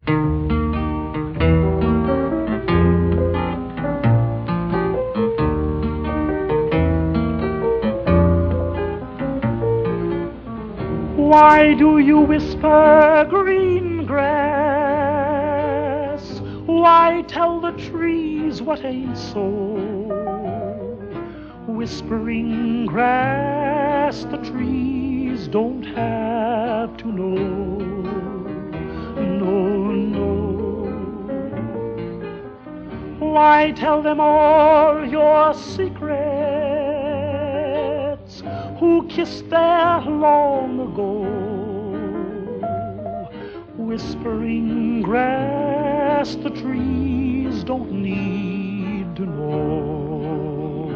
Why do you whisper, green grass? Why tell the trees what ain't so? Whispering grass, the trees don't have to know. No, no. Why tell them all your secrets? Who kissed there long ago? Whispering grass, the trees don't need to know.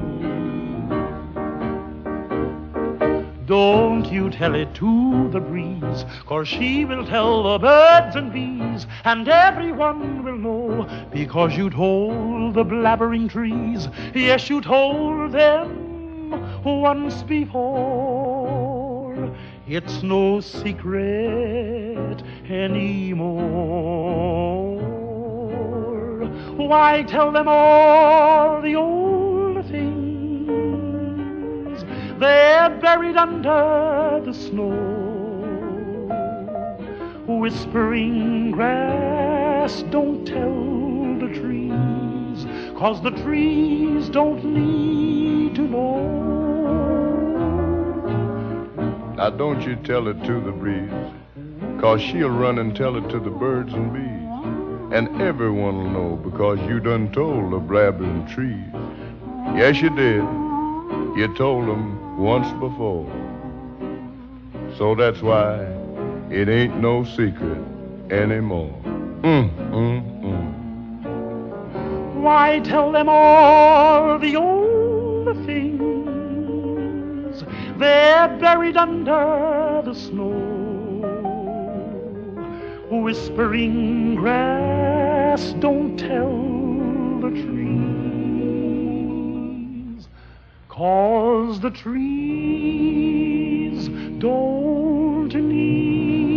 Don't you tell it to the breeze, 'cause she will tell the birds and bees, and everyone will know, because you told the blabbering trees. Yes, you told them once before. It's no secret anymore. Why tell them all the old things? They're buried under the snow. Whispering grass, don't tell the trees, 'cause the trees don't need to know. Now don't you tell it to the breeze, 'cause she'll run and tell it to the birds and bees. And everyone will know, because you done told the blabbering trees. Yes, you did. You told them once before. So that's why it ain't no secret anymore. Why tell them all the old things? They're buried under the snow. Whispering grass, don't tell the trees, 'cause the trees don't need